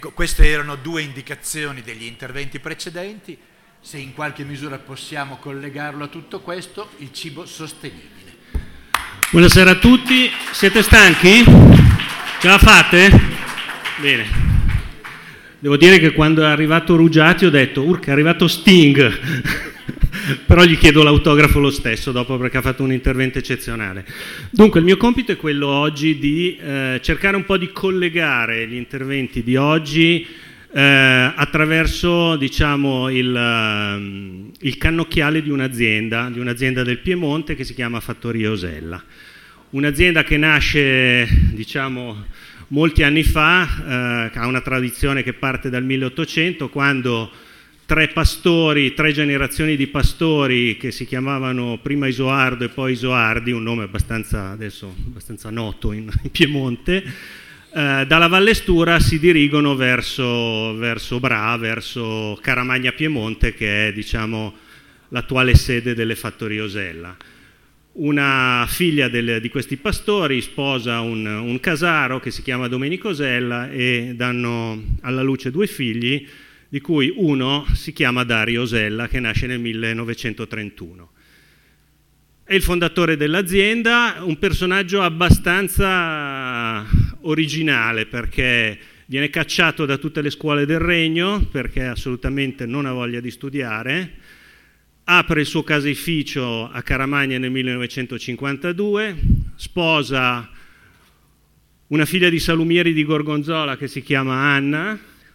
Queste erano due indicazioni degli interventi precedenti. Se in qualche misura possiamo collegarlo a tutto questo, il cibo sostenibile. Buonasera a tutti, siete stanchi? Ce la fate? Bene. Devo dire che quando è arrivato Ruggiati ho detto, urca, è arrivato Sting. Però gli chiedo l'autografo lo stesso dopo, perché ha fatto un intervento eccezionale. Dunque il mio compito è quello oggi di cercare un po' di collegare gli interventi di oggi attraverso, diciamo, il cannocchiale di un'azienda del Piemonte che si chiama Fattorie Osella. Un'azienda che nasce, diciamo, molti anni fa, ha una tradizione che parte dal 1800, quando tre generazioni di pastori che si chiamavano prima Isoardo e poi Isoardi, un nome abbastanza noto in Piemonte, dalla Valle Stura si dirigono verso Bra, verso Caramagna Piemonte, che è, diciamo, l'attuale sede delle Fattorie Osella. Una figlia di questi pastori sposa un casaro che si chiama Domenico Osella e danno alla luce due figli, di cui uno si chiama Dario Osella, che nasce nel 1931. È il fondatore dell'azienda, un personaggio abbastanza originale, perché viene cacciato da tutte le scuole del regno, perché assolutamente non ha voglia di studiare, apre il suo caseificio a Caramagna nel 1952, sposa una figlia di salumieri di Gorgonzola che si chiama Anna,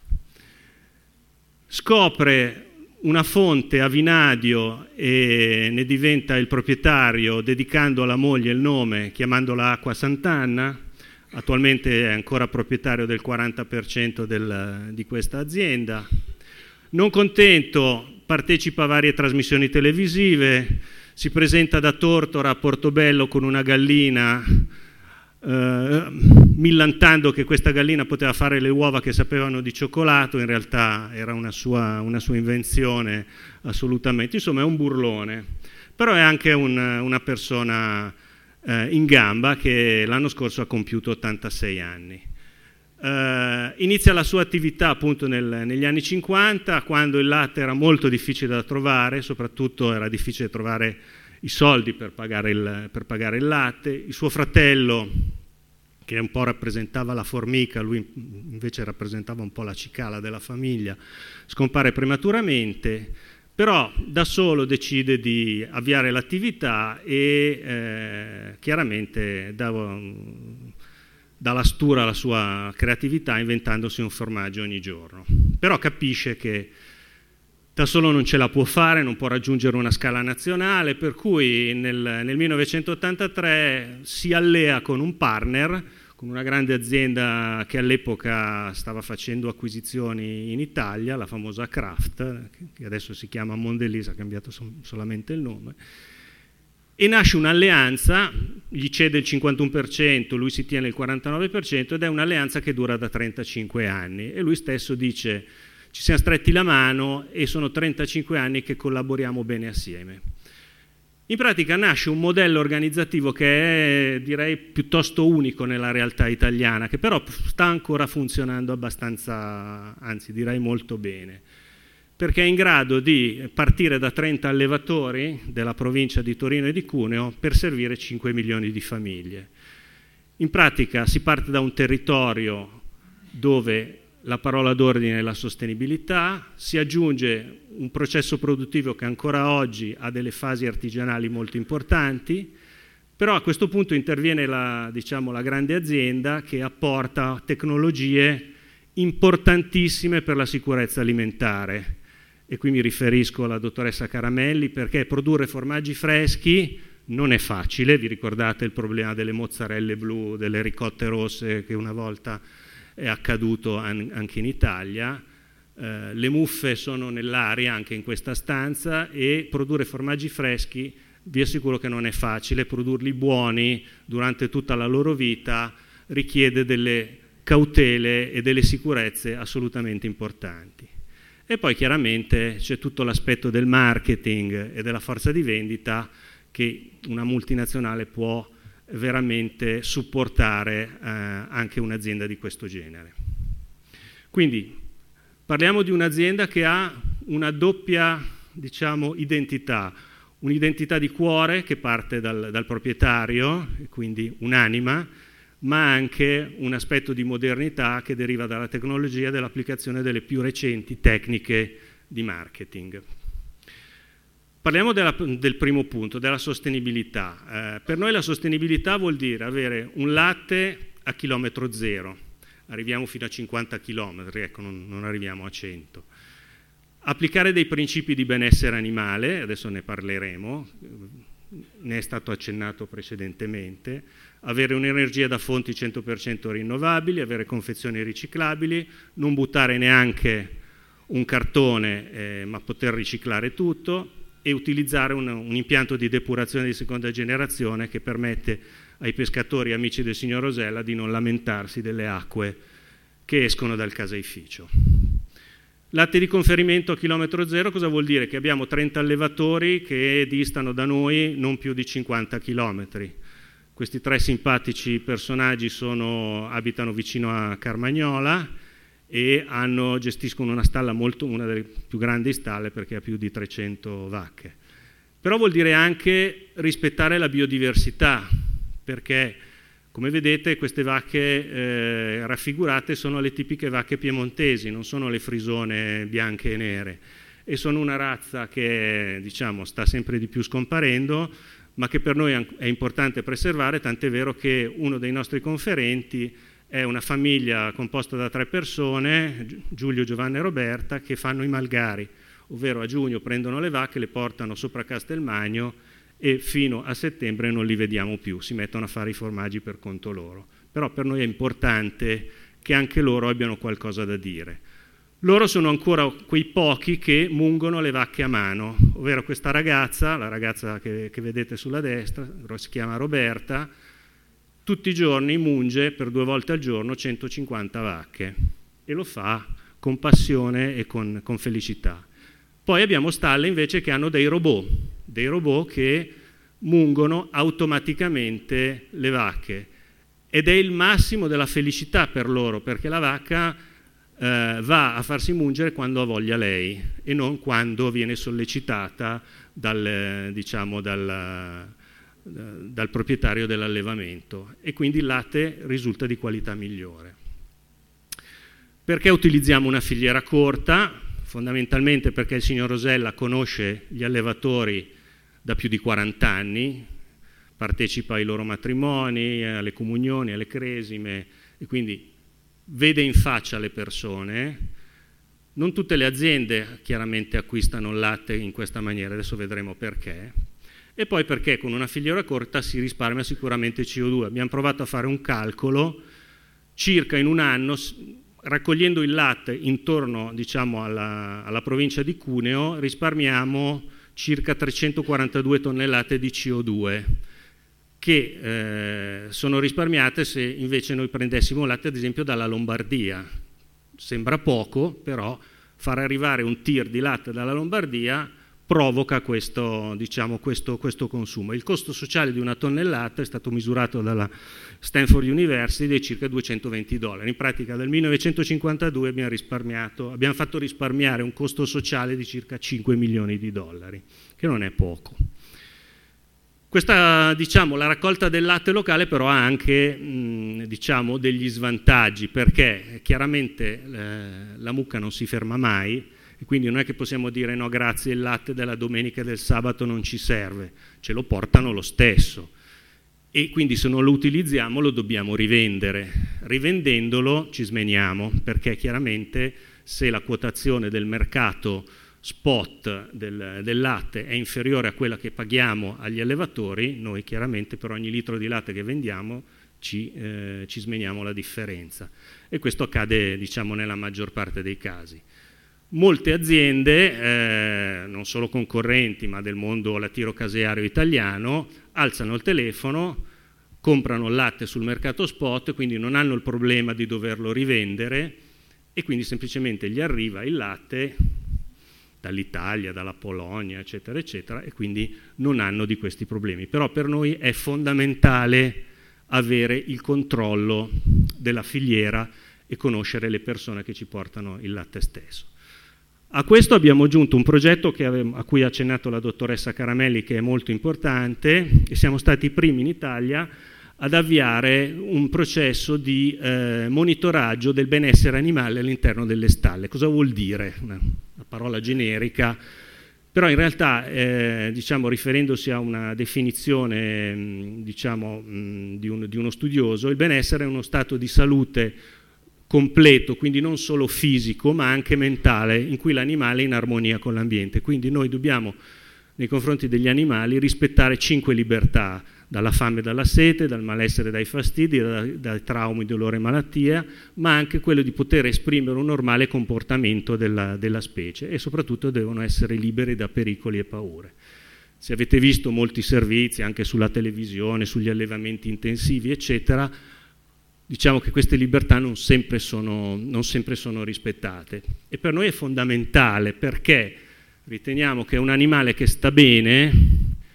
scopre una fonte a Vinadio e ne diventa il proprietario, dedicando alla moglie il nome, chiamandola Acqua Sant'Anna. Attualmente è ancora proprietario del 40% di questa azienda. Non contento, partecipa a varie trasmissioni televisive, si presenta da Tortora a Portobello con una gallina, millantando che questa gallina poteva fare le uova che sapevano di cioccolato. In realtà era una sua invenzione assolutamente. Insomma, è un burlone, però è anche una persona in gamba, che l'anno scorso ha compiuto 86 anni. Inizia la sua attività appunto negli anni 50, quando il latte era molto difficile da trovare, soprattutto era difficile trovare i soldi per pagare il latte. Il suo fratello, che un po' rappresentava la formica, lui invece rappresentava un po' la cicala della famiglia, scompare prematuramente, però da solo decide di avviare l'attività e chiaramente dà la stura alla sua creatività, inventandosi un formaggio ogni giorno. Però capisce che da solo non ce la può fare, non può raggiungere una scala nazionale, per cui nel 1983 si allea con un partner, con una grande azienda che all'epoca stava facendo acquisizioni in Italia, la famosa Kraft, che adesso si chiama Mondelez, ha cambiato solamente il nome, e nasce un'alleanza, gli cede il 51%, lui si tiene il 49%, ed è un'alleanza che dura da 35 anni. E lui stesso dice: ci siamo stretti la mano e sono 35 anni che collaboriamo bene assieme. In pratica nasce un modello organizzativo che è, direi, piuttosto unico nella realtà italiana, che però sta ancora funzionando abbastanza, anzi direi molto bene, perché è in grado di partire da 30 allevatori della provincia di Torino e di Cuneo per servire 5 milioni di famiglie. In pratica si parte da un territorio dove la parola d'ordine è la sostenibilità, si aggiunge un processo produttivo che ancora oggi ha delle fasi artigianali molto importanti, però a questo punto interviene la grande azienda che apporta tecnologie importantissime per la sicurezza alimentare. E qui mi riferisco alla dottoressa Caramelli, perché produrre formaggi freschi non è facile. Vi ricordate il problema delle mozzarelle blu, delle ricotte rosse, che una volta è accaduto anche in Italia. Le muffe sono nell'aria anche in questa stanza, e produrre formaggi freschi vi assicuro che non è facile. Produrli buoni durante tutta la loro vita richiede delle cautele e delle sicurezze assolutamente importanti. E poi chiaramente c'è tutto l'aspetto del marketing e della forza di vendita che una multinazionale può veramente supportare anche un'azienda di questo genere. Quindi parliamo di un'azienda che ha una doppia, diciamo, identità, un'identità di cuore che parte dal proprietario, e quindi un'anima, ma anche un aspetto di modernità che deriva dalla tecnologia e dall'applicazione delle più recenti tecniche di marketing. Parliamo del primo punto, della sostenibilità. Per noi la sostenibilità vuol dire avere un latte a chilometro zero, arriviamo fino a 50 chilometri, ecco, non arriviamo a 100. Applicare dei principi di benessere animale, adesso ne parleremo, ne è stato accennato precedentemente, avere un'energia da fonti 100% rinnovabili, avere confezioni riciclabili, non buttare neanche un cartone ma poter riciclare tutto e utilizzare un impianto di depurazione di seconda generazione che permette ai pescatori amici del signor Rosella di non lamentarsi delle acque che escono dal caseificio. Latte di conferimento a chilometro zero cosa vuol dire? Che abbiamo 30 allevatori che distano da noi non più di 50 chilometri. Questi 3 simpatici personaggi abitano vicino a Carmagnola e gestiscono una stalla una delle più grandi stalle perché ha più di 300 vacche. Però vuol dire anche rispettare la biodiversità, perché come vedete queste vacche raffigurate sono le tipiche vacche piemontesi, non sono le frisone bianche e nere, e sono una razza che diciamo sta sempre di più scomparendo, ma che per noi è importante preservare, tant'è vero che uno dei nostri conferenti è una famiglia composta da 3 persone, Giulio, Giovanna e Roberta, che fanno i malgari, ovvero a giugno prendono le vacche, le portano sopra Castelmagno e fino a settembre non li vediamo più, si mettono a fare i formaggi per conto loro. Però per noi è importante che anche loro abbiano qualcosa da dire. Loro sono ancora quei pochi che mungono le vacche a mano, ovvero questa ragazza, la ragazza che vedete sulla destra, si chiama Roberta, tutti i giorni munge per 2 volte al giorno 150 vacche e lo fa con passione e con felicità. Poi abbiamo stalle invece che hanno dei robot che mungono automaticamente le vacche ed è il massimo della felicità per loro, perché la vacca va a farsi mungere quando ha voglia lei e non quando viene sollecitata dal proprietario dell'allevamento, e quindi il latte risulta di qualità migliore. Perché utilizziamo una filiera corta? Fondamentalmente perché il signor Rosella conosce gli allevatori da più di 40 anni, partecipa ai loro matrimoni, alle comunioni, alle cresime, e quindi vede in faccia le persone. Non tutte le aziende chiaramente acquistano il latte in questa maniera, adesso vedremo perché. E poi perché con una filiera corta si risparmia sicuramente CO2. Abbiamo provato a fare un calcolo, circa in un anno, raccogliendo il latte intorno diciamo, alla provincia di Cuneo, risparmiamo circa 342 tonnellate di CO2, che sono risparmiate se invece noi prendessimo latte ad esempio dalla Lombardia. Sembra poco, però far arrivare un tir di latte dalla Lombardia provoca questo consumo. Il costo sociale di una tonnellata è stato misurato dalla Stanford University di circa $220. In pratica dal 1952 abbiamo fatto risparmiare un costo sociale di circa $5 milioni, che non è poco. Questa, la raccolta del latte locale però ha anche degli svantaggi, perché chiaramente la mucca non si ferma mai, e quindi non è che possiamo dire no grazie, il latte della domenica e del sabato non ci serve, ce lo portano lo stesso, e quindi se non lo utilizziamo lo dobbiamo rivendere. Rivendendolo ci smeniamo, perché chiaramente se la quotazione del mercato spot del latte è inferiore a quella che paghiamo agli allevatori, noi chiaramente per ogni litro di latte che vendiamo ci smeniamo la differenza, e questo accade nella maggior parte dei casi. Molte aziende, non solo concorrenti ma del mondo lattiero-caseario italiano, alzano il telefono, comprano il latte sul mercato spot, quindi non hanno il problema di doverlo rivendere, e quindi semplicemente gli arriva il latte dall'Italia, dalla Polonia, eccetera, eccetera, e quindi non hanno di questi problemi. Però per noi è fondamentale avere il controllo della filiera e conoscere le persone che ci portano il latte stesso. A questo abbiamo aggiunto un progetto a cui ha accennato la dottoressa Caramelli, che è molto importante, e siamo stati i primi in Italia ad avviare un processo di monitoraggio del benessere animale all'interno delle stalle. Cosa vuol dire? Una parola generica, però in realtà, diciamo, riferendosi a una definizione diciamo, di uno studioso, il benessere è uno stato di salute completo, quindi non solo fisico ma anche mentale, in cui l'animale è in armonia con l'ambiente. Quindi noi dobbiamo, nei confronti degli animali, rispettare 5 libertà: dalla fame e dalla sete, dal malessere e dai fastidi, dai traumi, dolore e malattia, ma anche quello di poter esprimere un normale comportamento della specie, e soprattutto devono essere liberi da pericoli e paure. Se avete visto molti servizi anche sulla televisione, sugli allevamenti intensivi eccetera, diciamo che queste libertà non sempre sono rispettate, e per noi è fondamentale, perché riteniamo che un animale che sta bene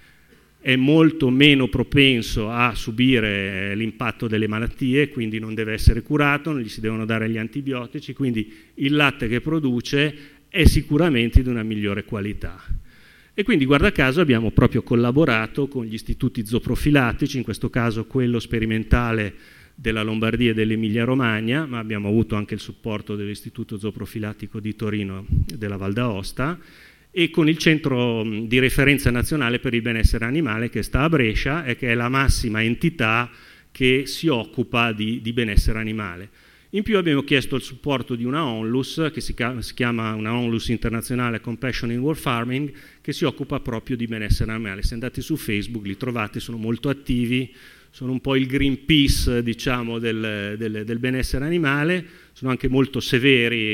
è molto meno propenso a subire l'impatto delle malattie, quindi non deve essere curato, non gli si devono dare gli antibiotici, quindi il latte che produce è sicuramente di una migliore qualità. E quindi, guarda caso, abbiamo proprio collaborato con gli istituti zooprofilattici, in questo caso quello sperimentale della Lombardia e dell'Emilia Romagna, ma abbiamo avuto anche il supporto dell'Istituto Zooprofilattico di Torino e della Val d'Aosta, e con il Centro di Referenza Nazionale per il Benessere Animale, che sta a Brescia e che è la massima entità che si occupa di benessere animale. In più abbiamo chiesto il supporto di una ONLUS, che si chiama una ONLUS internazionale Compassion in World Farming, che si occupa proprio di benessere animale. Se andate su Facebook li trovate, sono molto attivi, sono un po' il Greenpeace, diciamo, del benessere animale, sono anche molto severi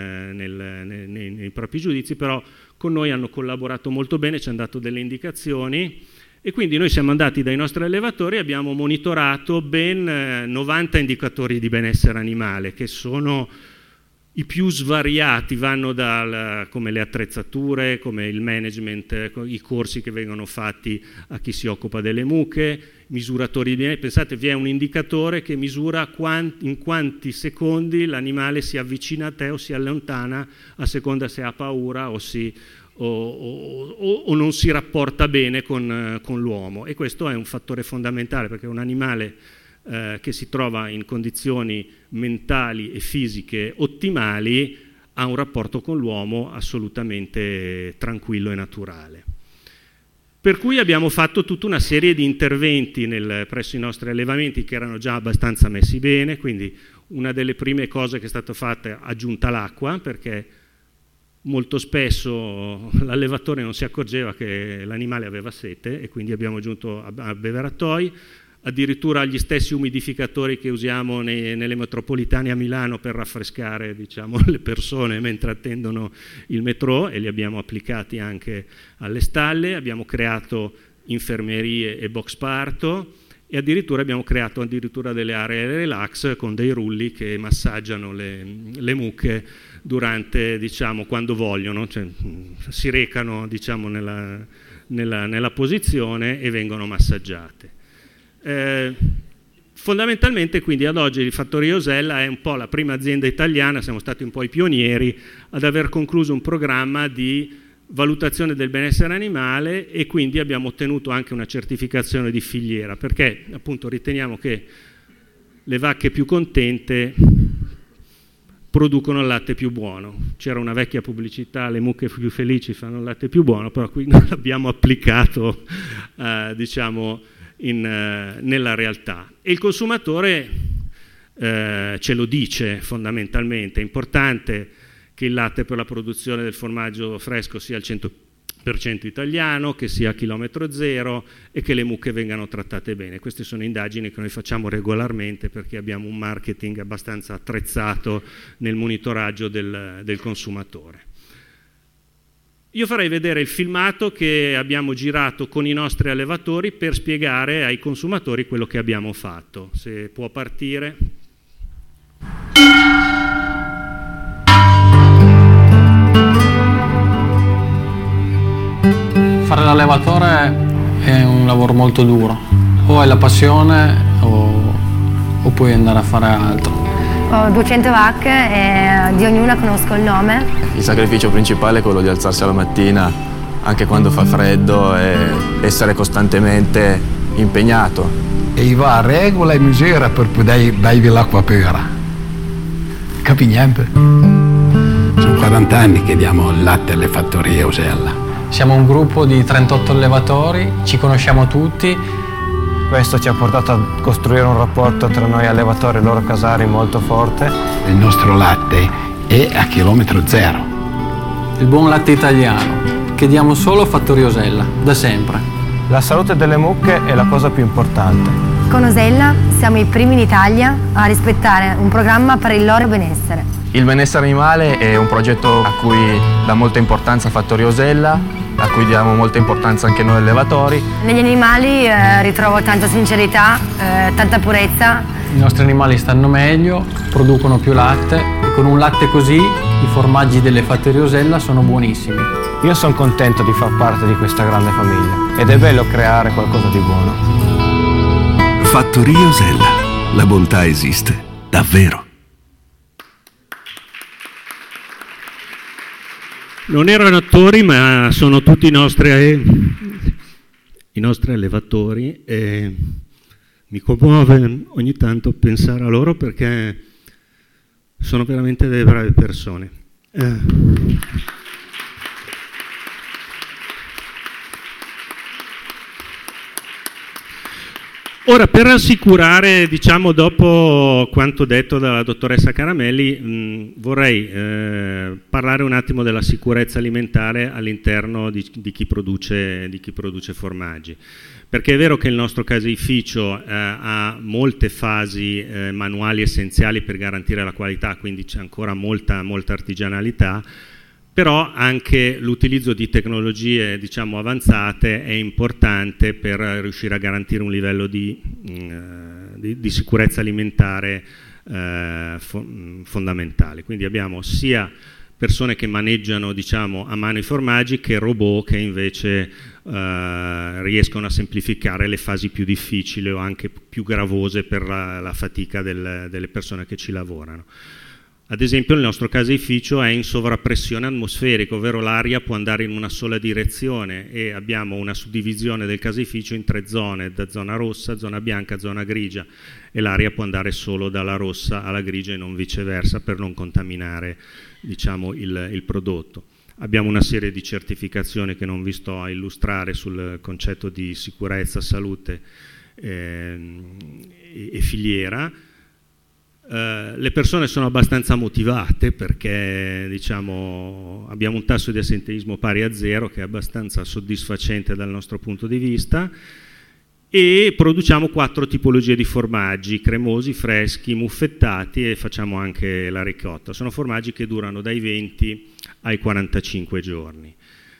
nei propri giudizi, però con noi hanno collaborato molto bene, ci hanno dato delle indicazioni, e quindi noi siamo andati dai nostri allevatori e abbiamo monitorato ben 90 indicatori di benessere animale, che sono i più svariati, vanno come le attrezzature, come il management, i corsi che vengono fatti a chi si occupa delle mucche, misuratori di benessere. Pensate, vi è un indicatore che misura in quanti secondi l'animale si avvicina a te o si allontana, a seconda se ha paura o non si rapporta bene con l'uomo, e questo è un fattore fondamentale, perché un animale che si trova in condizioni mentali e fisiche ottimali ha un rapporto con l'uomo assolutamente tranquillo e naturale. Per cui abbiamo fatto tutta una serie di interventi presso i nostri allevamenti che erano già abbastanza messi bene, quindi una delle prime cose che è stata fatta è aggiunta l'acqua, perché molto spesso l'allevatore non si accorgeva che l'animale aveva sete, e quindi abbiamo aggiunto abbeveratoi, addirittura gli stessi umidificatori che usiamo nelle metropolitane a Milano per raffrescare, diciamo, le persone mentre attendono il metro, e li abbiamo applicati anche alle stalle. Abbiamo creato infermerie e box parto, e addirittura abbiamo creato delle aree relax con dei rulli che massaggiano le mucche durante, diciamo, quando vogliono, cioè si recano, diciamo, nella posizione e vengono massaggiate. Fondamentalmente, quindi, ad oggi il Fattoria Osella è un po' la prima azienda italiana, siamo stati un po' i pionieri ad aver concluso un programma di valutazione del benessere animale, e quindi abbiamo ottenuto anche una certificazione di filiera, perché appunto riteniamo che le vacche più contente producono il latte più buono. C'era una vecchia pubblicità: le mucche più felici fanno il latte più buono, però qui non l'abbiamo applicato diciamo nella realtà, e il consumatore ce lo dice fondamentalmente. È importante che il latte per la produzione del formaggio fresco sia al 100% italiano, che sia a chilometro zero e che le mucche vengano trattate bene. Queste sono indagini che noi facciamo regolarmente, perché abbiamo un marketing abbastanza attrezzato nel monitoraggio del consumatore. Io farei vedere il filmato che abbiamo girato con i nostri allevatori per spiegare ai consumatori quello che abbiamo fatto. Se può partire. Fare l'allevatore è un lavoro molto duro, o hai la passione o puoi andare a fare altro. Ho 200 vacche e di ognuna conosco il nome. Il sacrificio principale è quello di alzarsi alla mattina, anche quando fa freddo, e essere costantemente impegnato. E va a regola e misura per poter bere l'acqua pura. Capi niente? Sono 40 anni che diamo il latte alle fattorie Osella. Siamo un gruppo di 38 allevatori, ci conosciamo tutti. Questo ci ha portato a costruire un rapporto tra noi allevatori e loro casari molto forte. Il nostro latte è a chilometro zero. Il buon latte italiano, che diamo solo a Fattoria Osella, da sempre. La salute delle mucche è la cosa più importante. Con Osella siamo i primi in Italia a rispettare un programma per il loro benessere. Il benessere animale è un progetto a cui dà molta importanza Fattoria Osella, a cui diamo molta importanza anche noi allevatori. Negli animali ritrovo tanta sincerità, tanta purezza. I nostri animali stanno meglio, producono più latte e con un latte così i formaggi delle Fattorie Osella sono buonissimi. Io sono contento di far parte di questa grande famiglia ed è bello creare qualcosa di buono. Fattoria Osella. La bontà esiste, davvero. Non erano attori, ma sono tutti i nostri allevatori e mi commuove ogni tanto pensare a loro perché sono veramente delle brave persone. Ora, per rassicurare, diciamo, dopo quanto detto dalla dottoressa Caramelli, vorrei parlare un attimo della sicurezza alimentare all'interno di chi produce formaggi. Perché è vero che il nostro caseificio ha molte fasi manuali essenziali per garantire la qualità, quindi c'è ancora molta artigianalità, però anche l'utilizzo di tecnologie, diciamo, avanzate è importante per riuscire a garantire un livello di sicurezza alimentare fondamentale. Quindi abbiamo sia persone che maneggiano, diciamo, a mano i formaggi che robot che invece riescono a semplificare le fasi più difficili o anche più gravose per la fatica delle persone che ci lavorano. Ad esempio il nostro caseificio è in sovrappressione atmosferica, ovvero l'aria può andare in una sola direzione e abbiamo una suddivisione del caseificio in 3 zone, da zona rossa, zona bianca, zona grigia, e l'aria può andare solo dalla rossa alla grigia e non viceversa per non contaminare, diciamo, il prodotto. Abbiamo una serie di certificazioni che non vi sto a illustrare sul concetto di sicurezza, salute e filiera. Le persone sono abbastanza motivate perché, diciamo, abbiamo un tasso di assenteismo pari a 0 che è abbastanza soddisfacente dal nostro punto di vista, e produciamo 4 tipologie di formaggi: cremosi, freschi, muffettati, e facciamo anche la ricotta. Sono formaggi che durano dai 20 ai 45 giorni.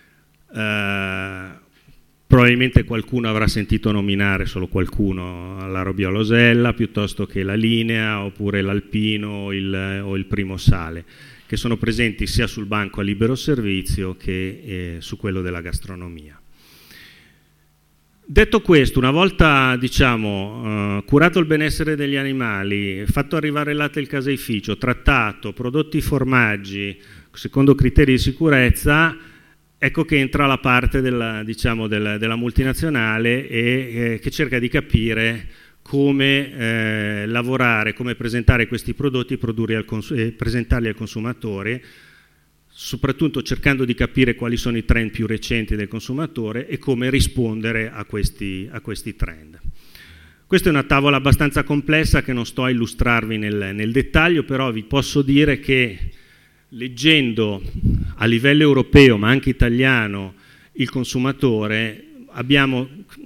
Probabilmente qualcuno avrà sentito nominare, solo qualcuno, la Robiola Osella piuttosto che la Linea oppure l'Alpino o il Primo Sale, che sono presenti sia sul banco a libero servizio che su quello della gastronomia. Detto questo, una volta, diciamo, curato il benessere degli animali, fatto arrivare il latte al caseificio, trattato, prodotti i formaggi secondo criteri di sicurezza, ecco che entra la parte della multinazionale che cerca di capire come lavorare, come presentare questi prodotti e presentarli al consumatore, soprattutto cercando di capire quali sono i trend più recenti del consumatore e come rispondere a questi trend. Questa è una tavola abbastanza complessa che non sto a illustrarvi nel dettaglio, però vi posso dire che leggendo a livello europeo ma anche italiano il consumatore, abbiamo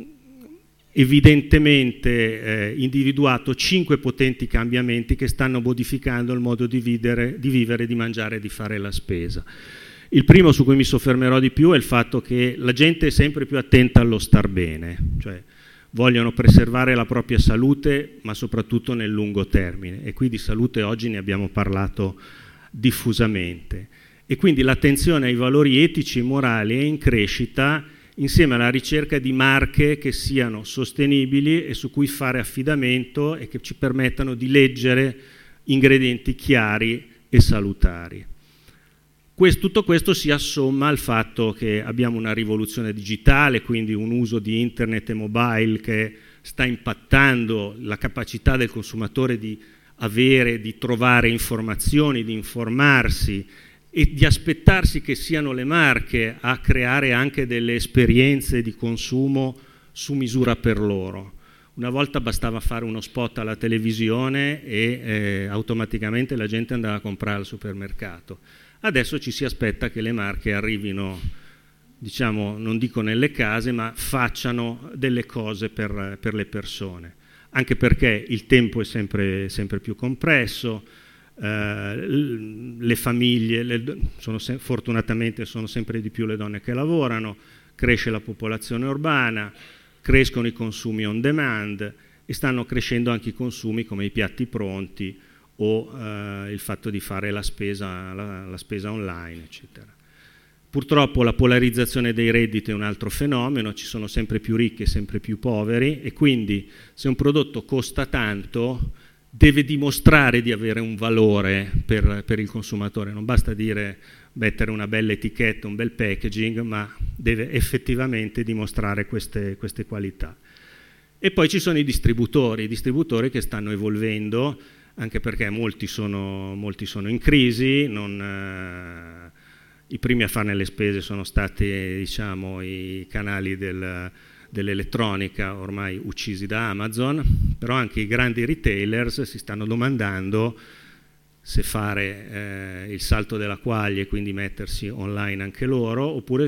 evidentemente individuato 5 potenti cambiamenti che stanno modificando il modo di vivere, di mangiare e di fare la spesa. Il primo, su cui mi soffermerò di più, è il fatto che la gente è sempre più attenta allo star bene, cioè vogliono preservare la propria salute ma soprattutto nel lungo termine, e qui di salute oggi ne abbiamo parlato diffusamente, e quindi l'attenzione ai valori etici e morali è in crescita insieme alla ricerca di marche che siano sostenibili e su cui fare affidamento e che ci permettano di leggere ingredienti chiari e salutari. Tutto questo si assomma al fatto che abbiamo una rivoluzione digitale, quindi un uso di internet e mobile che sta impattando la capacità del consumatore di trovare informazioni, di informarsi e di aspettarsi che siano le marche a creare anche delle esperienze di consumo su misura per loro. Una volta bastava fare uno spot alla televisione e automaticamente la gente andava a comprare al supermercato. Adesso ci si aspetta che le marche arrivino, diciamo, non dico nelle case, ma facciano delle cose per le persone. Anche perché il tempo è sempre più compresso, le famiglie, fortunatamente sono sempre di più le donne che lavorano, cresce la popolazione urbana, crescono i consumi on demand e stanno crescendo anche i consumi come i piatti pronti o il fatto di fare la spesa online, eccetera. Purtroppo la polarizzazione dei redditi è un altro fenomeno, ci sono sempre più ricchi e sempre più poveri e quindi se un prodotto costa tanto deve dimostrare di avere un valore per il consumatore, non basta mettere una bella etichetta, un bel packaging, ma deve effettivamente dimostrare queste qualità. E poi ci sono i distributori che stanno evolvendo, anche perché molti sono in crisi, i primi a farne le spese sono stati, diciamo, i canali dell'elettronica ormai uccisi da Amazon, però anche i grandi retailers si stanno domandando se fare il salto della quaglia e quindi mettersi online anche loro, oppure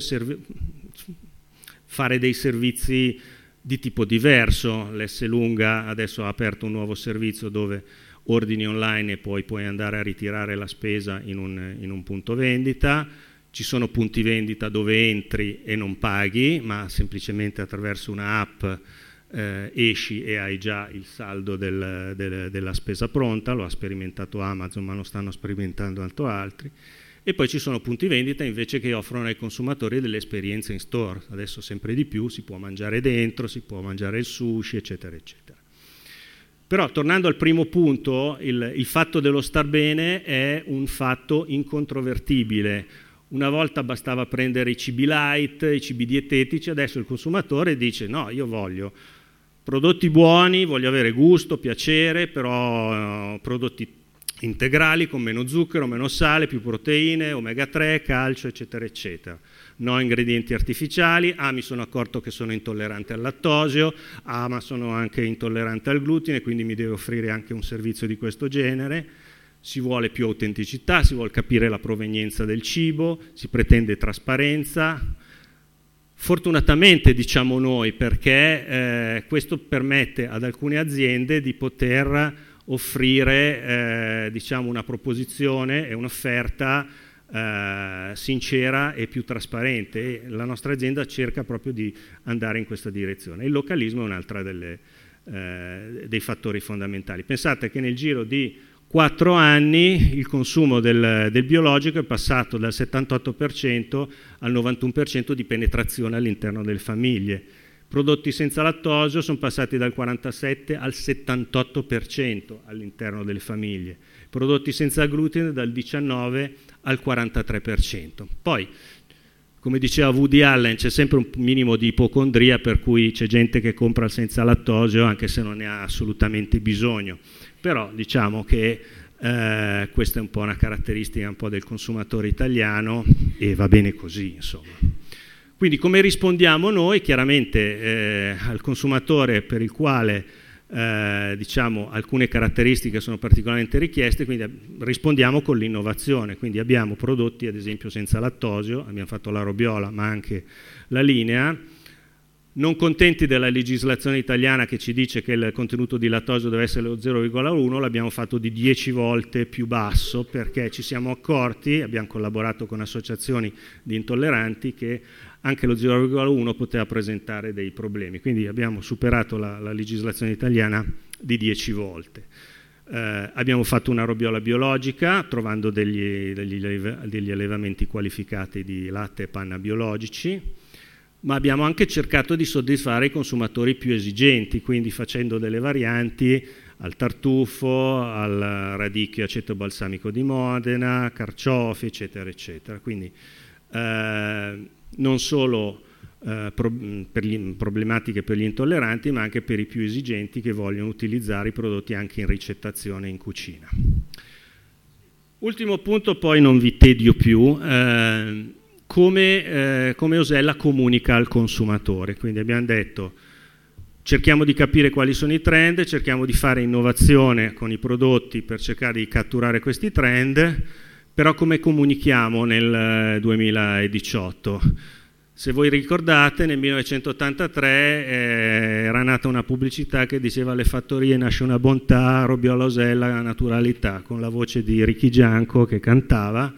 fare dei servizi di tipo diverso. L'Esselunga adesso ha aperto un nuovo servizio dove ordini online e poi puoi andare a ritirare la spesa in un punto vendita. Ci sono punti vendita dove entri e non paghi, ma semplicemente attraverso una app esci e hai già il saldo della spesa pronta. Lo ha sperimentato Amazon, ma lo stanno sperimentando anche altri. E poi ci sono punti vendita invece che offrono ai consumatori delle esperienze in store. Adesso sempre di più si può mangiare dentro, si può mangiare il sushi, eccetera, eccetera. Però tornando al primo punto, il fatto dello star bene è un fatto incontrovertibile. Una volta bastava prendere i cibi light, i cibi dietetici, adesso il consumatore dice no, io voglio prodotti buoni, voglio avere gusto, piacere, però prodotti integrali con meno zucchero, meno sale, più proteine, omega 3, calcio, eccetera, eccetera. No ingredienti artificiali, mi sono accorto che sono intollerante al lattosio, ma sono anche intollerante al glutine, quindi mi deve offrire anche un servizio di questo genere. Si vuole più autenticità, si vuole capire la provenienza del cibo, si pretende trasparenza. Fortunatamente, diciamo noi, perché questo permette ad alcune aziende di poter offrire diciamo una proposizione e un'offerta sincera e più trasparente, e la nostra azienda cerca proprio di andare in questa direzione. Il localismo è un'altra dei fattori fondamentali. Pensate che nel giro di 4 anni il consumo del biologico è passato dal 78% al 91% di penetrazione all'interno delle famiglie. Prodotti senza lattosio sono passati dal 47 al 78% all'interno delle famiglie. Prodotti senza glutine dal 19 al 43%. Poi, come diceva Woody Allen, c'è sempre un minimo di ipocondria, per cui c'è gente che compra il senza lattosio anche se non ne ha assolutamente bisogno. Però diciamo che questa è un po' una caratteristica un po' del consumatore italiano e va bene così, insomma. Quindi come rispondiamo noi? Chiaramente al consumatore per il quale diciamo alcune caratteristiche sono particolarmente richieste, quindi rispondiamo con l'innovazione. Quindi abbiamo prodotti ad esempio senza lattosio, abbiamo fatto la robiola ma anche la linea. Non contenti della legislazione italiana che ci dice che il contenuto di lattosio deve essere lo 0,1, l'abbiamo fatto di 10 volte più basso, perché ci siamo accorti, abbiamo collaborato con associazioni di intolleranti, che anche lo 0,1 poteva presentare dei problemi. Quindi abbiamo superato la legislazione italiana di 10 volte. Abbiamo fatto una robiola biologica trovando degli allevamenti qualificati di latte e panna biologici, ma abbiamo anche cercato di soddisfare i consumatori più esigenti, quindi facendo delle varianti al tartufo, al radicchio aceto balsamico di Modena, carciofi, eccetera, eccetera. Quindi non solo problematiche per gli intolleranti, ma anche per i più esigenti che vogliono utilizzare i prodotti anche in ricettazione in cucina. Ultimo punto, poi non vi tedio più, come Osella comunica al consumatore. Quindi abbiamo detto, cerchiamo di capire quali sono i trend, cerchiamo di fare innovazione con i prodotti per cercare di catturare questi trend, però come comunichiamo nel 2018? Se voi ricordate, nel 1983 era nata una pubblicità che diceva alle fattorie nasce una bontà, Robiola Osella, naturalità, con la voce di Ricky Gianco che cantava,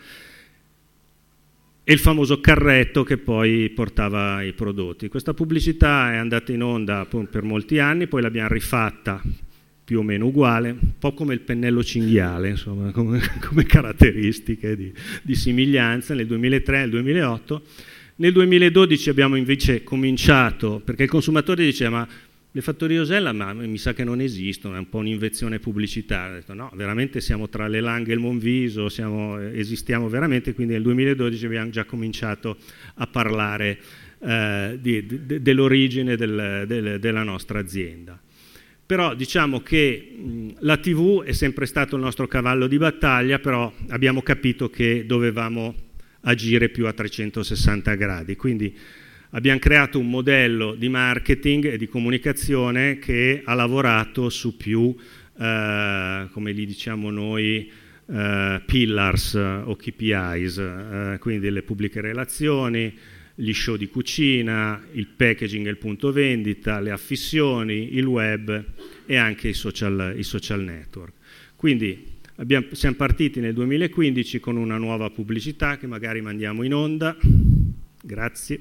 e il famoso carretto che poi portava i prodotti. Questa pubblicità è andata in onda per molti anni, poi l'abbiamo rifatta più o meno uguale, un po' come il pennello cinghiale, insomma, come caratteristiche di somiglianza, nel 2003 e nel 2008. Nel 2012 abbiamo invece cominciato, perché il consumatore diceva ma le fattorie Osella ma mi sa che non esistono, è un po' un'invenzione pubblicitaria. Ho detto no, veramente siamo tra le Langhe e il Monviso, esistiamo veramente, quindi nel 2012 abbiamo già cominciato a parlare dell'origine della nostra azienda. Però diciamo che la TV è sempre stato il nostro cavallo di battaglia, però abbiamo capito che dovevamo agire più a 360 gradi, quindi abbiamo creato un modello di marketing e di comunicazione che ha lavorato su più, come li diciamo noi, pillars o KPIs, quindi le pubbliche relazioni, gli show di cucina, il packaging e il punto vendita, le affissioni, il web e anche i social network. Quindi siamo partiti nel 2015 con una nuova pubblicità che magari mandiamo in onda. Grazie.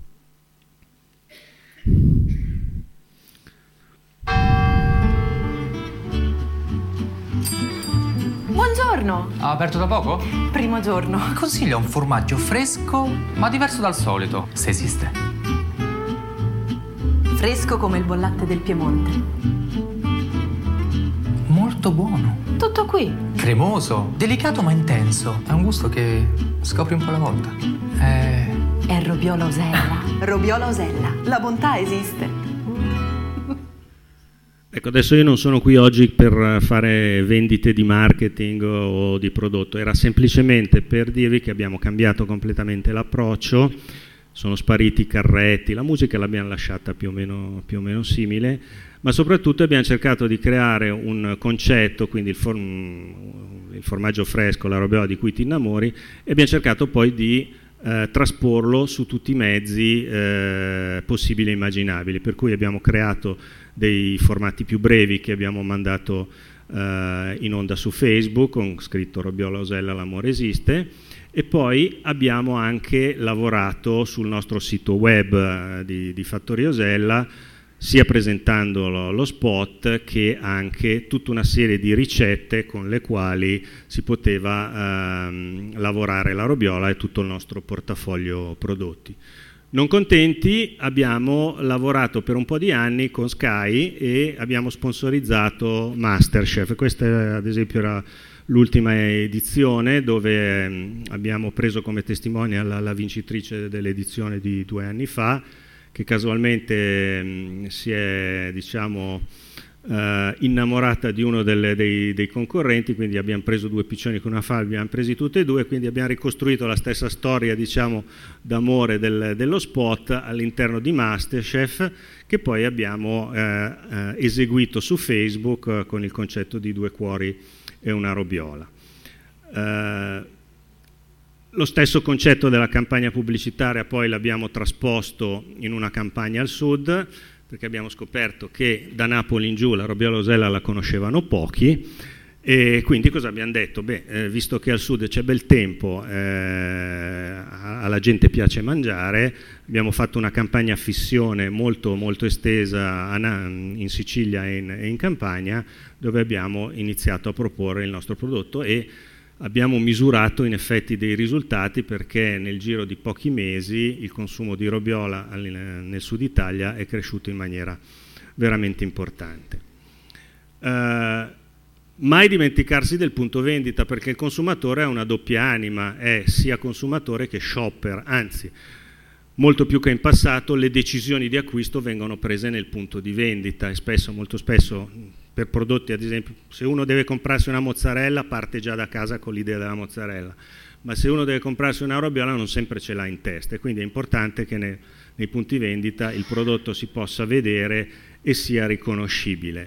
Buongiorno. Ha aperto da poco? Primo giorno. Consiglio un formaggio fresco, ma diverso dal solito, se esiste. Fresco come il bollatte del Piemonte. Molto buono. Tutto qui. Cremoso, delicato ma intenso. È un gusto che scopri un po' alla volta. È Robiola Osella. Robiola Osella. La bontà esiste. Ecco, adesso io non sono qui oggi per fare vendite di marketing o di prodotto, era semplicemente per dirvi che abbiamo cambiato completamente l'approccio, sono spariti i carretti, la musica l'abbiamo lasciata più o meno simile, ma soprattutto abbiamo cercato di creare un concetto, quindi il formaggio fresco, la robiola di cui ti innamori, e abbiamo cercato poi di trasporlo su tutti i mezzi possibili e immaginabili, per cui abbiamo creato dei formati più brevi che abbiamo mandato in onda su Facebook con scritto Robiola Osella, l'amore esiste, e poi abbiamo anche lavorato sul nostro sito web di Fattoria Osella, sia presentando lo spot che anche tutta una serie di ricette con le quali si poteva lavorare la robiola e tutto il nostro portafoglio prodotti. Non contenti, abbiamo lavorato per un po' di anni con Sky e abbiamo sponsorizzato Masterchef. Questa ad esempio era l'ultima edizione dove abbiamo preso come testimonial la vincitrice dell'edizione di 2 anni fa, che casualmente si è, diciamo, innamorata di uno dei concorrenti, quindi abbiamo preso 2 piccioni con una fava, abbiamo presi tutte e 2, quindi abbiamo ricostruito la stessa storia, diciamo, d'amore dello spot all'interno di Masterchef, che poi abbiamo eseguito su Facebook con il concetto di 2 cuori e una robiola. Lo stesso concetto della campagna pubblicitaria poi l'abbiamo trasposto in una campagna al sud, perché abbiamo scoperto che da Napoli in giù la robiola Osella la conoscevano pochi, e quindi cosa abbiamo detto? Visto che al sud c'è bel tempo, alla gente piace mangiare, abbiamo fatto una campagna a fissione molto, molto estesa in Sicilia e in Campania, dove abbiamo iniziato a proporre il nostro prodotto e abbiamo misurato in effetti dei risultati, perché nel giro di pochi mesi il consumo di robiola nel sud Italia è cresciuto in maniera veramente importante. Mai dimenticarsi del punto vendita, perché il consumatore ha una doppia anima, è sia consumatore che shopper, anzi molto più che in passato le decisioni di acquisto vengono prese nel punto di vendita e molto spesso per prodotti, ad esempio, se uno deve comprarsi una mozzarella parte già da casa con l'idea della mozzarella, ma se uno deve comprarsi una robiola non sempre ce l'ha in testa, e quindi è importante che nei punti vendita il prodotto si possa vedere e sia riconoscibile.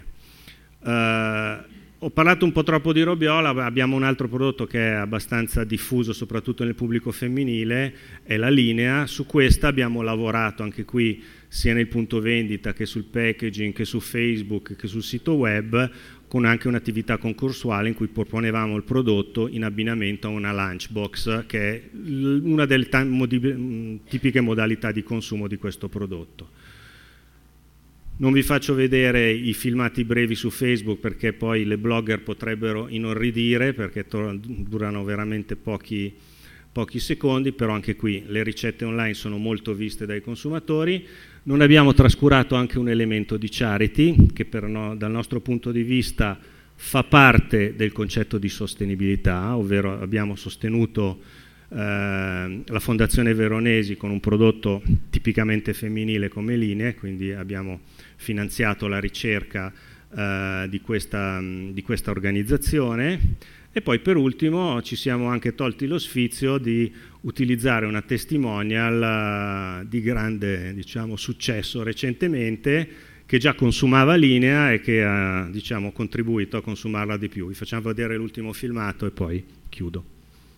Ho parlato un po' troppo di robiola, abbiamo un altro prodotto che è abbastanza diffuso soprattutto nel pubblico femminile, è la linea. Su questa abbiamo lavorato anche qui sia nel punto vendita che sul packaging, che su Facebook, che sul sito web, con anche un'attività concorsuale in cui proponevamo il prodotto in abbinamento a una lunchbox, che è una delle tipiche modalità di consumo di questo prodotto. Non vi faccio vedere i filmati brevi su Facebook perché poi le blogger potrebbero inorridire, perché durano veramente pochi secondi, però anche qui le ricette online sono molto viste dai consumatori. Non abbiamo trascurato anche un elemento di charity che dal nostro punto di vista fa parte del concetto di sostenibilità, ovvero abbiamo sostenuto la Fondazione Veronesi con un prodotto tipicamente femminile come linee, quindi abbiamo finanziato la ricerca di questa organizzazione. E poi per ultimo ci siamo anche tolti lo sfizio di utilizzare una testimonial di grande, diciamo, successo recentemente, che già consumava linea e che ha, diciamo, contribuito a consumarla di più. Vi facciamo vedere l'ultimo filmato e poi chiudo.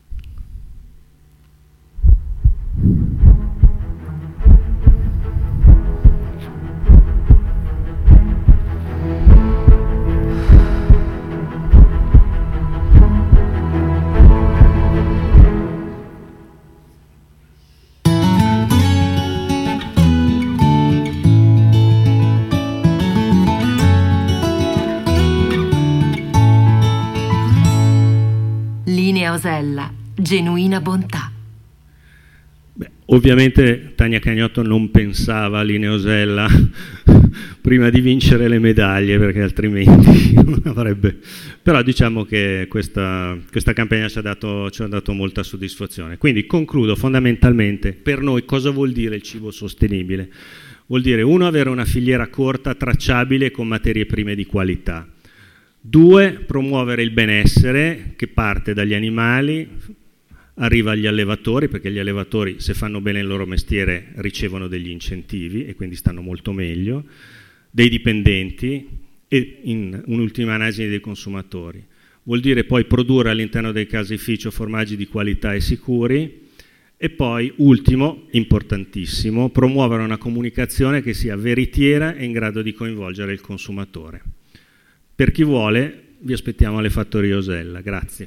Linea Osella, genuina bontà. Ovviamente Tania Cagnotto non pensava a Linea Osella prima di vincere le medaglie, perché altrimenti non avrebbe. Però diciamo che questa campagna ci ha dato molta soddisfazione. Quindi concludo, fondamentalmente per noi cosa vuol dire il cibo sostenibile? Vuol dire, uno, avere una filiera corta, tracciabile con materie prime di qualità. 2, promuovere il benessere che parte dagli animali, arriva agli allevatori, perché gli allevatori, se fanno bene il loro mestiere, ricevono degli incentivi e quindi stanno molto meglio, dei dipendenti e in un'ultima analisi dei consumatori. Vuol dire poi produrre all'interno dei caseificio formaggi di qualità e sicuri e poi, ultimo, importantissimo, promuovere una comunicazione che sia veritiera e in grado di coinvolgere il consumatore. Per chi vuole, vi aspettiamo alle Fattorie Osella. Grazie.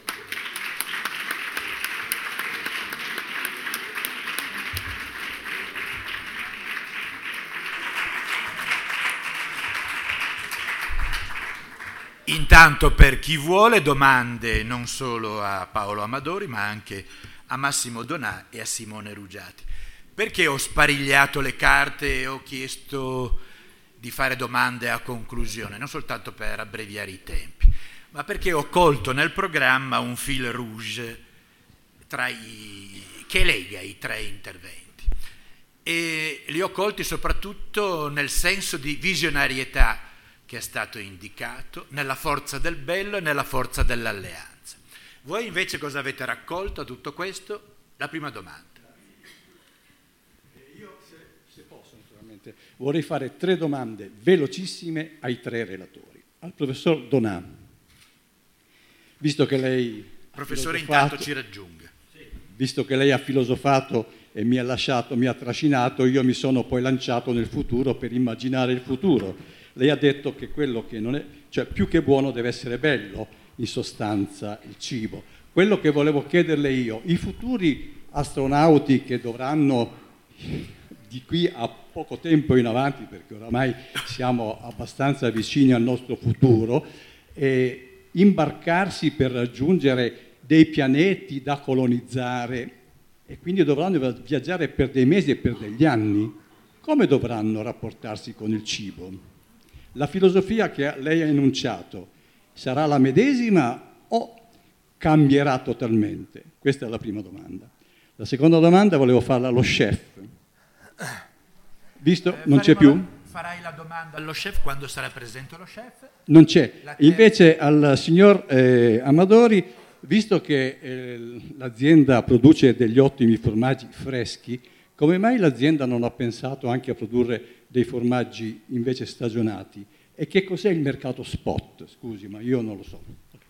Intanto, per chi vuole, domande non solo a Paolo Amadori, ma anche a Massimo Donà e a Simone Ruggiati. Perché ho sparigliato le carte e ho chiesto di fare domande a conclusione, non soltanto per abbreviare i tempi, ma perché ho colto nel programma un fil rouge che lega i tre interventi, e li ho colti soprattutto nel senso di visionarietà che è stato indicato, nella forza del bello e nella forza dell'alleanza. Voi invece cosa avete raccolto a tutto questo? La prima domanda. Vorrei fare 3 domande velocissime ai 3 relatori. Al professor Donà, visto che lei... Professore, intanto ci raggiunga. Visto che lei ha filosofato e mi ha trascinato, io mi sono poi lanciato nel futuro per immaginare il futuro. Lei ha detto che quello che non è, cioè più che buono deve essere bello, in sostanza il cibo. Quello che volevo chiederle io, i futuri astronauti che dovranno di qui a poco tempo in avanti, perché oramai siamo abbastanza vicini al nostro futuro, imbarcarsi per raggiungere dei pianeti da colonizzare e quindi dovranno viaggiare per dei mesi e per degli anni, come dovranno rapportarsi con il cibo? La filosofia che lei ha enunciato sarà la medesima o cambierà totalmente? Questa è la prima domanda. La seconda domanda volevo farla allo chef. Visto, non c'è più? Farai la domanda allo chef quando sarà presente lo chef? Non c'è. Invece al signor Amadori, visto che l'azienda produce degli ottimi formaggi freschi, come mai l'azienda non ha pensato anche a produrre dei formaggi invece stagionati? E che cos'è il mercato spot? Scusi, ma io non lo so.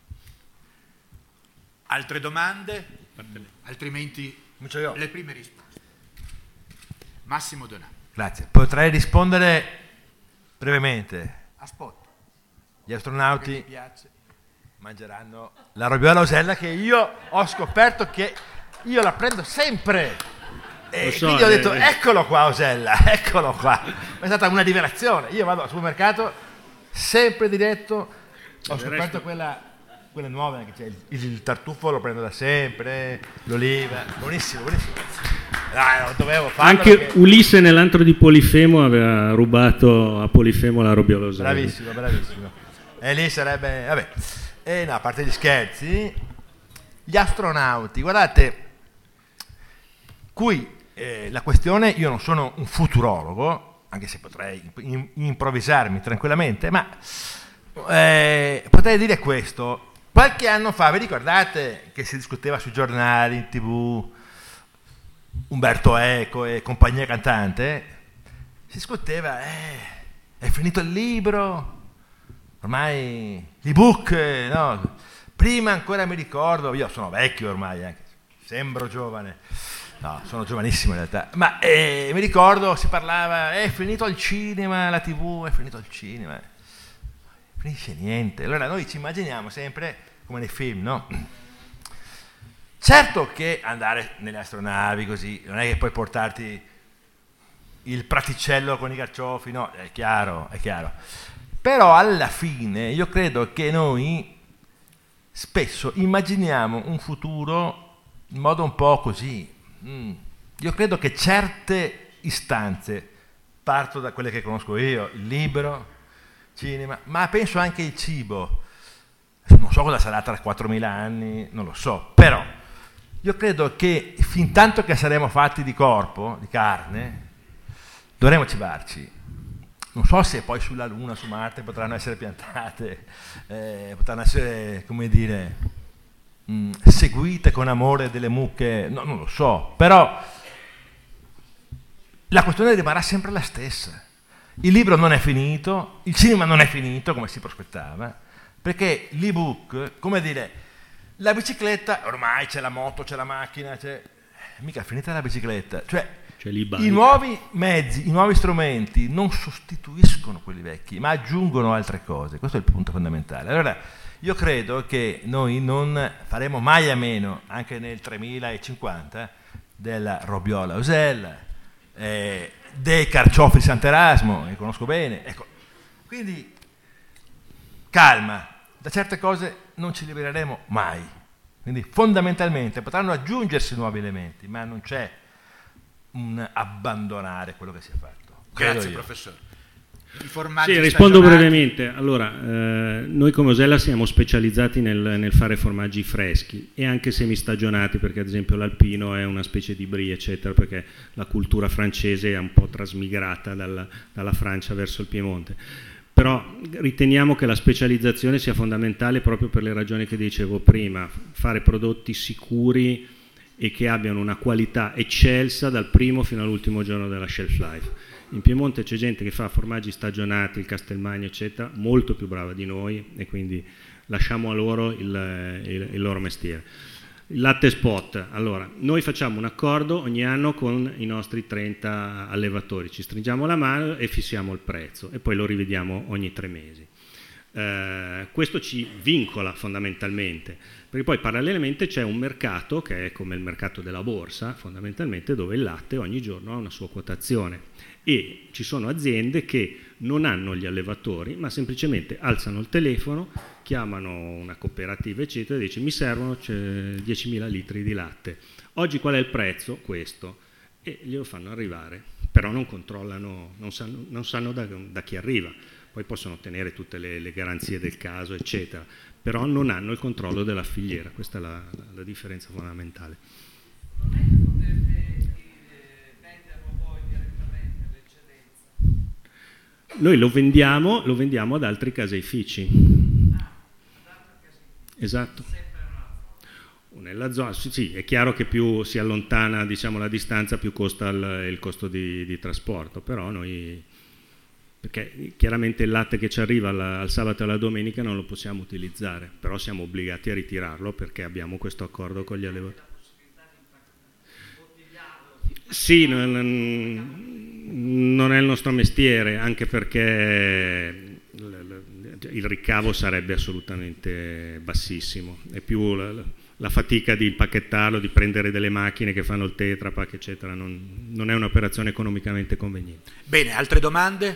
Altre domande? Altrimenti le prime risposte. Massimo Donà. Grazie. Potrei rispondere brevemente. A spot. Gli astronauti mangeranno la robiola Osella, che io ho scoperto che io la prendo sempre. E quindi ho detto, eccolo qua Osella, eccolo qua. È stata una rivelazione. Io vado al supermercato sempre diretto, ho scoperto quelle nuove, che c'è il tartufo, lo prendo da sempre, l'oliva, buonissimo, buonissimo. Non dovevo farlo. Anche perché... Ulisse nell'antro di Polifemo aveva rubato a Polifemo la robiola Osella. Bravissimo, bravissimo. E lì sarebbe, vabbè. E no, a parte gli scherzi, gli astronauti, guardate, qui la questione, io non sono un futurologo, anche se potrei improvvisarmi tranquillamente, ma potrei dire questo. Qualche anno fa, vi ricordate che si discuteva sui giornali, in TV, Umberto Eco e compagnia cantante? Si discuteva, è finito il libro, ormai l'ebook, no? Prima ancora mi ricordo, io sono vecchio ormai, anche sembro giovane, no, sono giovanissimo in realtà, ma mi ricordo si parlava, è finito il cinema, la TV, è finito il cinema, finisce niente. Allora noi ci immaginiamo sempre come nei film, no? Certo che andare nelle astronavi così, non è che puoi portarti il praticello con i carciofi, no, è chiaro, è chiaro. Però alla fine io credo che noi spesso immaginiamo un futuro in modo un po' così. Io credo che certe istanze, parto da quelle che conosco io, il libro, cinema, ma penso anche il cibo. Non so cosa sarà tra 4.000 anni, non lo so, però io credo che fin tanto che saremo fatti di corpo, di carne, dovremo cibarci. Non so se poi sulla Luna, su Marte potranno essere piantate, potranno essere, come dire, seguite con amore delle mucche, no, non lo so, però la questione rimarrà sempre la stessa. Il libro non è finito, il cinema non è finito come si prospettava, perché l'ebook, come dire, la bicicletta, ormai c'è la moto, c'è la macchina, mica è finita la bicicletta, cioè i nuovi mezzi, i nuovi strumenti non sostituiscono quelli vecchi, ma aggiungono altre cose. Questo è il punto fondamentale. Allora, io credo che noi non faremo mai a meno, anche nel 3050, della robiola Osella, dei carciofi di Sant'Erasmo, che conosco bene. Ecco. Quindi, calma, da certe cose non ci libereremo mai. Quindi, fondamentalmente, potranno aggiungersi nuovi elementi, ma non c'è un abbandonare quello che si è fatto. Grazie professore. I formaggi sì, rispondo brevemente. Allora, noi come Osella siamo specializzati nel fare formaggi freschi e anche semistagionati, perché ad esempio l'alpino è una specie di brie, eccetera, perché la cultura francese è un po' trasmigrata dalla Francia verso il Piemonte. Però riteniamo che la specializzazione sia fondamentale proprio per le ragioni che dicevo prima, fare prodotti sicuri e che abbiano una qualità eccelsa dal primo fino all'ultimo giorno della shelf life. In Piemonte c'è gente che fa formaggi stagionati, il Castelmagno eccetera, molto più brava di noi, e quindi lasciamo a loro il loro mestiere. Il latte spot, allora, noi facciamo un accordo ogni anno con i nostri 30 allevatori, ci stringiamo la mano e fissiamo il prezzo e poi lo rivediamo ogni 3 mesi. Questo ci vincola fondamentalmente, perché poi parallelamente c'è un mercato che è come il mercato della borsa, fondamentalmente, dove il latte ogni giorno ha una sua quotazione e ci sono aziende che non hanno gli allevatori, ma semplicemente alzano il telefono, chiamano una cooperativa eccetera e dice: mi servono 10.000 litri di latte, oggi qual è il prezzo? Questo, e glielo fanno arrivare, però non controllano, non sanno da chi arriva. poi possono ottenere tutte le garanzie del caso, eccetera, però non hanno il controllo della filiera, questa è la differenza fondamentale. Non è che potete venderlo voi direttamente l'eccedenza? Noi lo vendiamo ad altri caseifici. Esatto. Nella zona, sì, è chiaro che più si allontana, diciamo, la distanza, più costa il costo di trasporto, però noi, perché chiaramente il latte che ci arriva al sabato e alla domenica non lo possiamo utilizzare, però siamo obbligati a ritirarlo perché abbiamo questo accordo con gli allevatori. Sì, non è il nostro mestiere, anche perché il ricavo sarebbe assolutamente bassissimo, è più la fatica di impacchettarlo, di prendere delle macchine che fanno il Tetra Pak, eccetera, non è un'operazione economicamente conveniente. Bene, altre domande?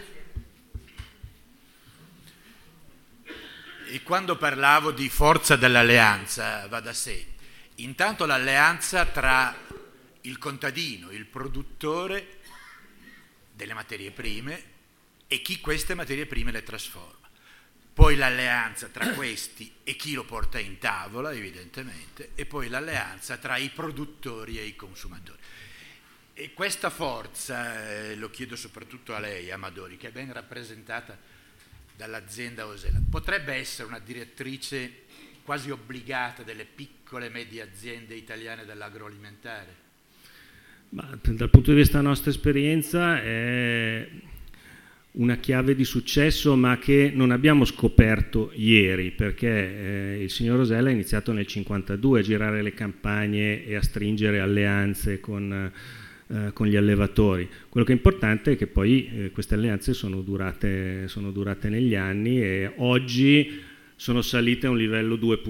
E quando parlavo di forza dell'alleanza, va da sé, intanto l'alleanza tra il contadino, il produttore delle materie prime e chi queste materie prime le trasforma. Poi l'alleanza tra questi e chi lo porta in tavola, evidentemente, e poi l'alleanza tra i produttori e i consumatori. E questa forza, lo chiedo soprattutto a lei, Amadori, che è ben rappresentata dall'azienda Osella, potrebbe essere una direttrice quasi obbligata delle piccole e medie aziende italiane dell'agroalimentare? Ma, dal punto di vista della nostra esperienza è una chiave di successo, ma che non abbiamo scoperto ieri, perché il signor Osella ha iniziato nel 1952 a girare le campagne e a stringere alleanze con gli allevatori. Quello che è importante è che poi queste alleanze sono durate negli anni e oggi sono salite a un livello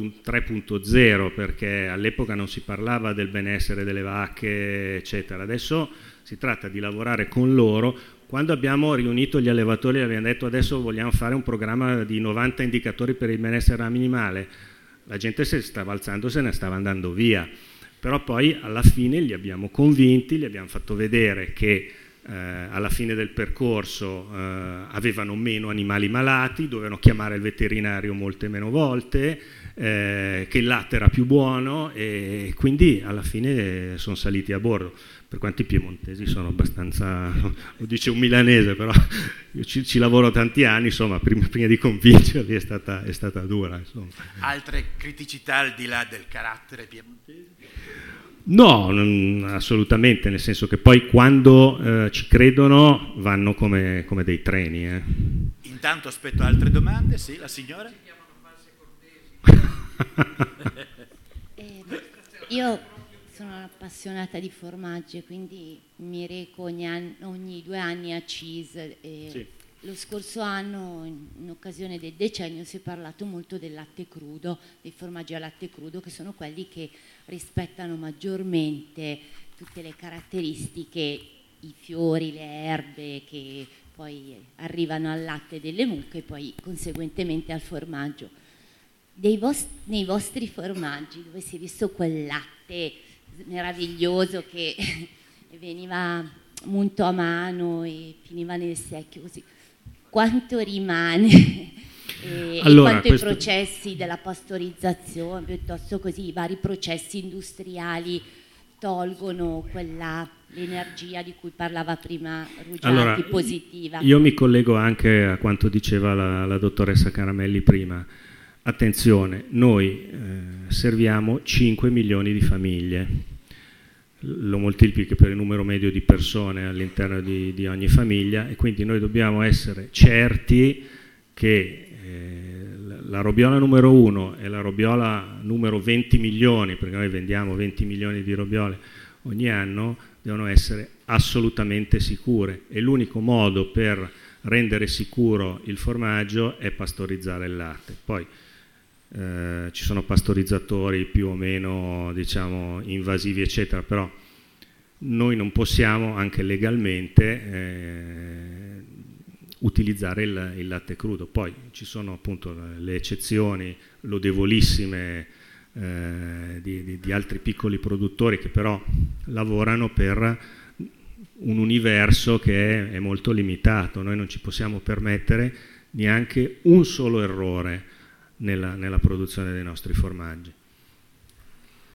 3.0, perché all'epoca non si parlava del benessere delle vacche, eccetera. Adesso si tratta di lavorare con loro. Quando abbiamo riunito gli allevatori e abbiamo detto adesso vogliamo fare un programma di 90 indicatori per il benessere animale, la gente si stava alzando, se ne stava andando via, però poi alla fine li abbiamo convinti, gli abbiamo fatto vedere che alla fine del percorso avevano meno animali malati, dovevano chiamare il veterinario molte meno volte, che il latte era più buono e quindi alla fine sono saliti a bordo. Per quanto i piemontesi sono abbastanza, lo dice un milanese, però io ci lavoro tanti anni, insomma, prima di convincerli è stata dura. Insomma. Altre criticità al di là del carattere piemontese? No, assolutamente, nel senso che poi quando ci credono vanno come dei treni. Intanto aspetto altre domande, sì, la signora? Io sono appassionata di formaggi, quindi mi reco ogni 2 anni a CIS. Sì. Lo scorso anno, in occasione del decennio, si è parlato molto del latte crudo, dei formaggi a latte crudo, che sono quelli che rispettano maggiormente tutte le caratteristiche, i fiori, le erbe che poi arrivano al latte delle mucche e poi conseguentemente al formaggio. Nei vostri formaggi, dove si è visto quel latte meraviglioso che veniva munto a mano e finiva nel secchio così, quanto rimane allora, quanto i processi della pastorizzazione, piuttosto così i vari processi industriali tolgono l'energia di cui parlava prima Ruggiati, allora, positiva? Io mi collego anche a quanto diceva la dottoressa Caramelli prima. Attenzione, noi serviamo 5 milioni di famiglie, lo moltiplichi per il numero medio di persone all'interno di ogni famiglia e quindi noi dobbiamo essere certi che la robiola numero 1 e la robiola numero 20 milioni, perché noi vendiamo 20 milioni di robiole ogni anno, devono essere assolutamente sicure e l'unico modo per rendere sicuro il formaggio è pastorizzare il latte. Poi ci sono pastorizzatori più o meno, diciamo, invasivi eccetera, però noi non possiamo anche legalmente utilizzare il latte crudo. Poi ci sono appunto le eccezioni lodevolissime di altri piccoli produttori che però lavorano per un universo che è molto limitato. Noi non ci possiamo permettere neanche un solo errore nella produzione dei nostri formaggi.